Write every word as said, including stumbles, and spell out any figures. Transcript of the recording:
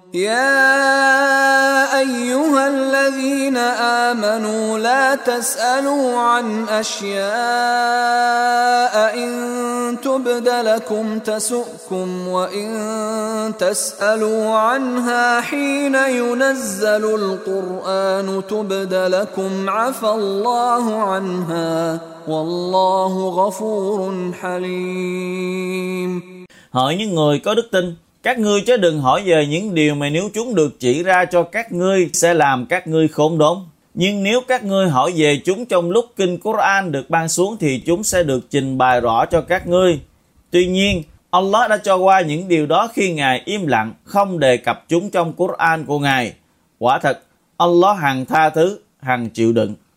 يا أيها الذين آمنوا لا تسألوا عن أشياء إن تبد لكم تسؤكم وإن تسألوا عنها حين ينزل القرآن تبد لكم عفى الله عنها والله غفور حليم. Hỡi những người có đức tin, các ngươi chớ đừng hỏi về những điều mà nếu chúng được chỉ ra cho các ngươi sẽ làm các ngươi khốn đốn. Nhưng nếu các ngươi hỏi về chúng trong lúc kinh Quran được ban xuống thì chúng sẽ được trình bày rõ cho các ngươi. Tuy nhiên, Allah đã cho qua những điều đó khi Ngài im lặng, không đề cập chúng trong Quran của Ngài. Quả thật, Allah hằng tha thứ, hằng chịu đựng.